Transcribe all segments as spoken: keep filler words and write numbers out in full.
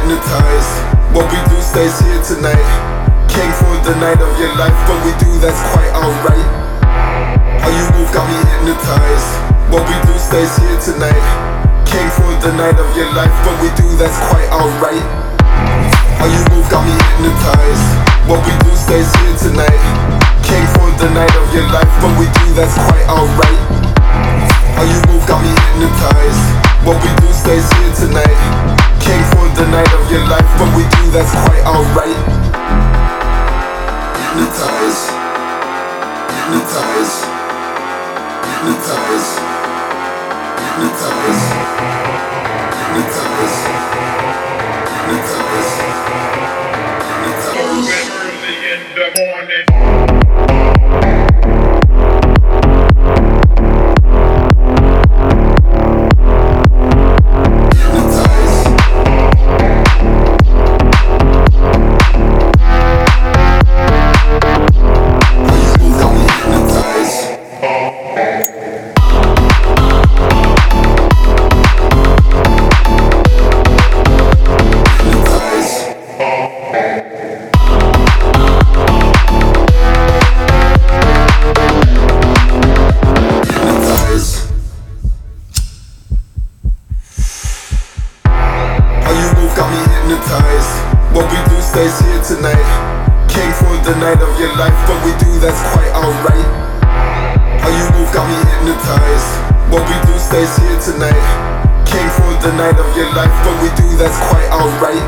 hypnotized. What we do stays here tonight. Came for the night of your life, but we do, that's quite alright. How you move got me hypnotized. What we do stays here tonight. Came for the night of your life, but we do, that's quite alright. How you move got me hypnotized. What we do stays here tonight. Came for the night of your life, but we do, that's quite alright. How you move got me hypnotized. What we do stays here tonight. Came for the night of your life, but we do, that's quite alright. Hypnotize, hypnotize, hypnotize, hypnotize, hypnotize, hypnotize, hypnotize. Early in the morning. What we do stays here tonight. Came for the night of your life, but we do, that's quite alright. How you move got me hypnotized. What we do stays here tonight. Came for the night of your life, but we do, that's quite alright.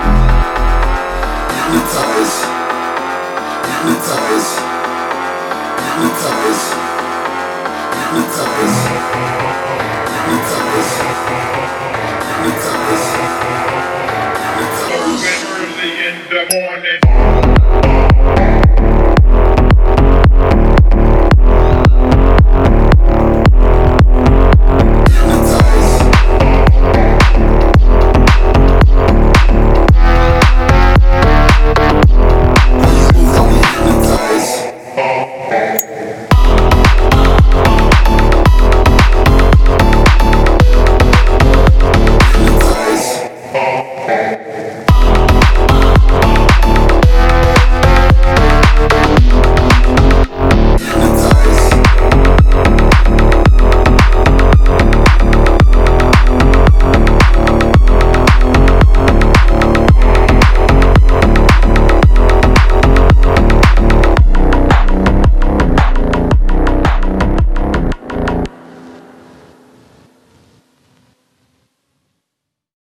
Hypnotize, hypnotize, hypnotize, hypnotize, hypnotize, hypnotize. Early in the morning.